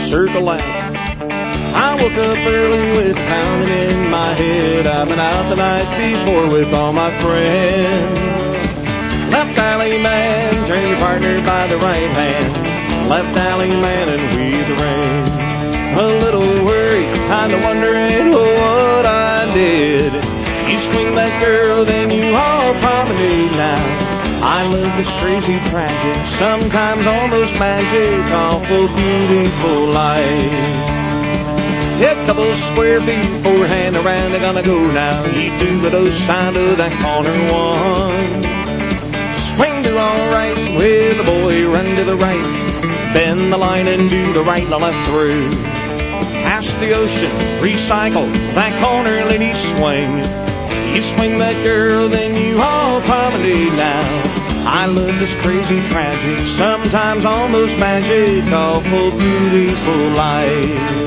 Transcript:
circle out. I woke up early with pounding in my head. I've been out the night before with all my friends. Left alley man, turn your partner by the right hand. Left alley man and we the rain. A little worried, kinda wondering what I did. You swing that girl, then you all promenade now. I love this crazy, tragic, sometimes almost magic, awful beautiful life. A couple square feet, forehand around, they're gonna go now. You do the other side of that corner one. Swing to all right, with the boy, run to the right. Bend the line and do the right and the left through. Past the ocean, recycle, that corner lady swing. You swing that girl, then you all promenade now. I love this crazy, tragic, sometimes almost magic, awful beautiful life.